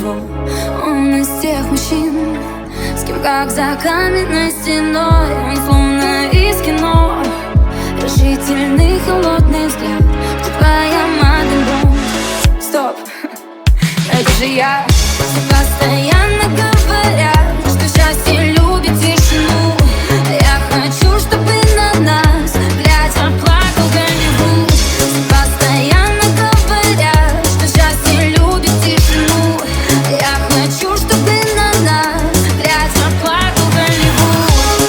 его. Он из тех мужчин, с кем как за каменной стеной. Он словно из кино, решительный холодный взгляд. Ты твоя Мадлен Бронд. Стоп, это же я. Постоянно говорят, что счастье любит тишину. Я хочу, чтобы на нас глядя плакал Голливуд. Постоянно говорят, что счастье любит тишину. Я хочу, чтобы на нас глядя плакал Голливуд.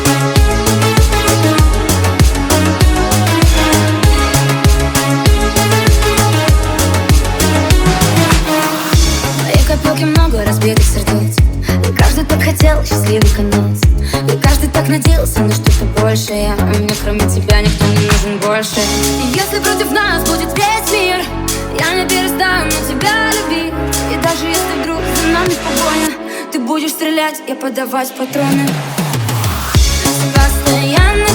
В моей копилке много разбитых сердец, и каждый так хотел счастливый конец. И каждый так надеялся на что-то большее, а мне кроме тебя никто не нужен больше. И если против нас будет весь мир, я не перестану тебя любить. И даже если вдруг за нами погоня, ты будешь стрелять, я подавать патроны. Постоянно